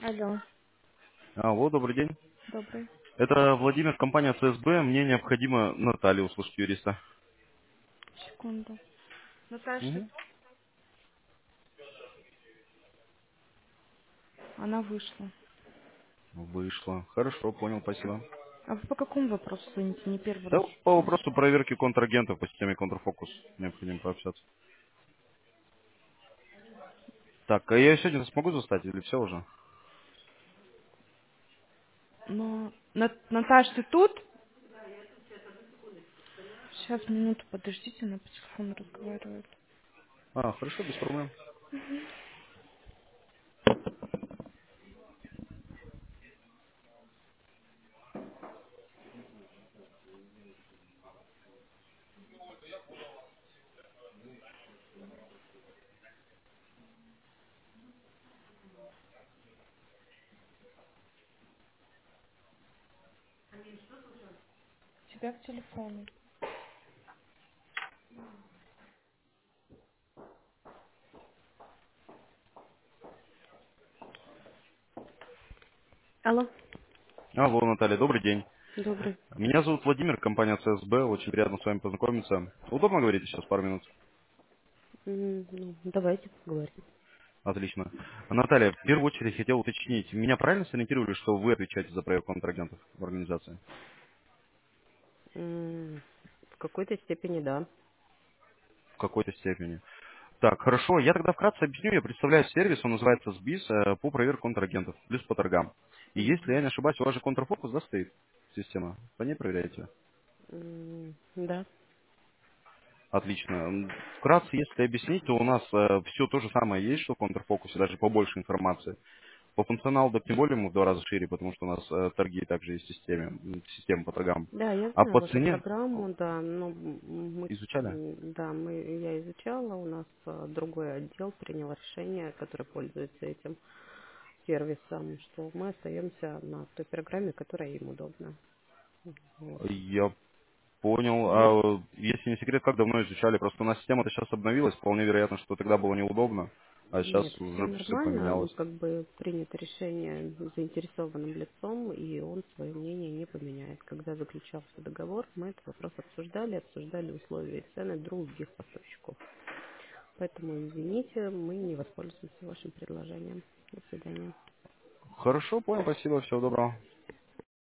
Алло, Алло, добрый день. добрый. Это Владимир, компания ЦСБ. Мне необходимо Наталью услышать, юриста. Секунду. Наташа, Мгм. она вышла. Вышло. Хорошо, понял, спасибо. А вы по какому вопросу звоните? Не первый Да, раз. по вопросу проверки контрагентов по системе Контрфокус необходимо пообщаться. Так, а я сегодня смогу застать или все уже? Но... Наташ, ты тут? Сейчас, минуту, подождите, она по телефону разговаривает. А, хорошо, без проблем. Тебя к телефону. Алло, Алло, Наталья, добрый день. добрый. Меня зовут Владимир, компания ЦСБ. Очень приятно с вами познакомиться. Удобно говорить сейчас пару минут? Ну, давайте поговорим. Отлично. Наталья, в первую очередь хотел уточнить. Меня правильно сориентировали, что вы отвечаете за проект контрагентов в организации? В какой-то степени да. В какой-то степени. Так, хорошо. Я тогда вкратце объясню. Я представляю сервис, он называется СБИС, по проверке контрагентов, плюс по торгам. И если я не ошибаюсь, у вас же контрфокус, да, стоит система? По ней проверяете? Да. Отлично. Вкратце, если объяснить, то у нас все то же самое есть, что в контрфокусе, даже побольше информации. По функционалу, да, тем более мы в 2 раза шире, потому что у нас торги также есть в системе, система по торгам. Да, я А знаю по вашу цене программу, да, но изучали? да, я изучала, у нас другой отдел принял решение, который пользуется этим сервисом, что мы остаемся на той программе, которая им удобна. Вот. Я понял. А если не секрет, как давно изучали? Просто у нас система-то сейчас обновилась. Вполне вероятно, что тогда было неудобно, а сейчас Нет, все уже все нормально, поменялось. как бы принято решение заинтересованным лицом, и он свое мнение не поменяет. Когда заключался договор, мы этот вопрос обсуждали условия и цены других поставщиков. Поэтому, извините, мы не воспользуемся вашим предложением. До свидания. Хорошо, понял. Спасибо. Всего доброго.